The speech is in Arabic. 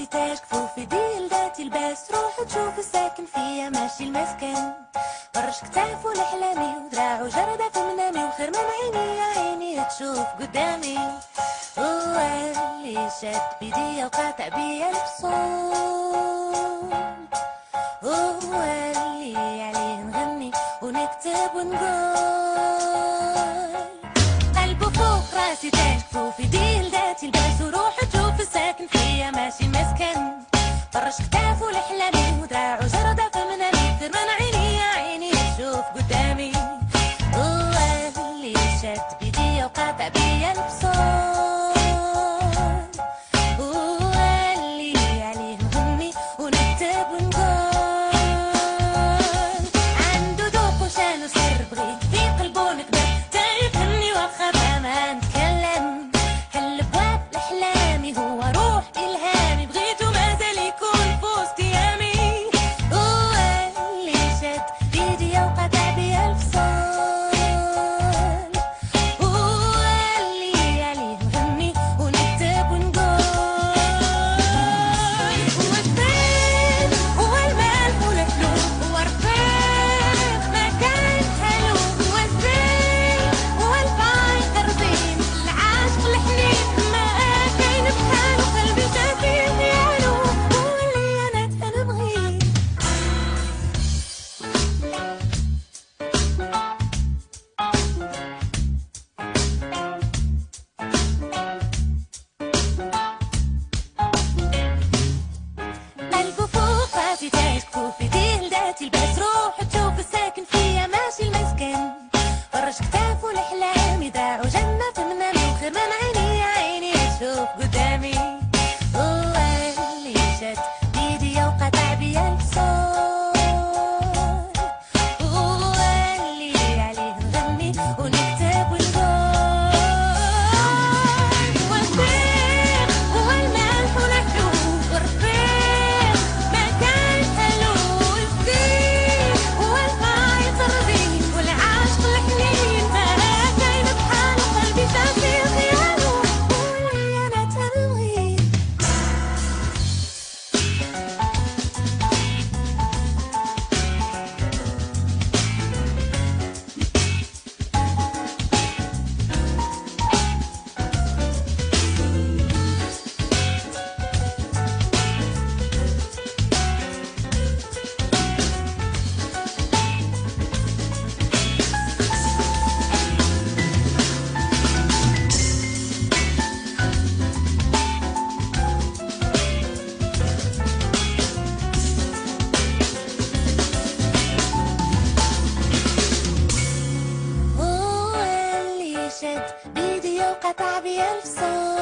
تاج كفوفي ديال ذات الباس، روح تشوف الساكن فيا ماشي المسكن. فرش كتافو لحلامي ودراعو جردة في منامي، وخير من عيني يا عيني تشوف قدامي. هو اللي شد بيديا وقاطع بيا الفصول، هو اللي عليه نغني ونكتب ونقول. قلبه فوق راسي تاج كفوفي ديال ذات الباس، وروح تشوف الساكن فيا ماشي المسكن. فرش كتافو لحلامي ودراعو جردة في منامي، خير من عيني يا عيني تشوف قدامي. هو اللي شد بيديا وقاطع بيا الفصول، هو اللي عليه نغني ونكتب ونقول. عنده ذوق وشان وسر بغيت في قلبه نكبر، تا يفهمني واخا ما نتكلم. حل بواب لحلامي هو روح إلهامي، بغيتو مازال يكون في وسط أيامي. هو اللي شد بيديا وقطع بيا الفصول، هو اللي عليه نغني ونكتب ونقول. هو الزين هو الملح والفلوس، هو رفيق ما كان حلو. هو الزين هو الفايق الرزين، العاشق الحنين ما كاين بحالو. قلبي شافي خيالو، هو اللي أنا تنبغيه. قلبه فوق راسي تاج كفوفي ديال ذات الباس، روح تشوف الساكن فيا ماشي المسكن. فرش كتافو لحلامي دراعو جنة في منامي، وخير من عيني يا عيني تشوف قدامي. هو اللي شد بيديا وقطع بيا الفصول، هو اللي عليه نغني ونكتب ونقول. هو الزين هو الملح والحلو، والرفيق ما كان حلو. الزين هو الفايق الرزين، والعاشق الحنين ما كاين بحالو. قلبي شافي خيالو، هو اللي أنا تنبغيه. هو اللي شد بيديا وقطع بيا الفصول.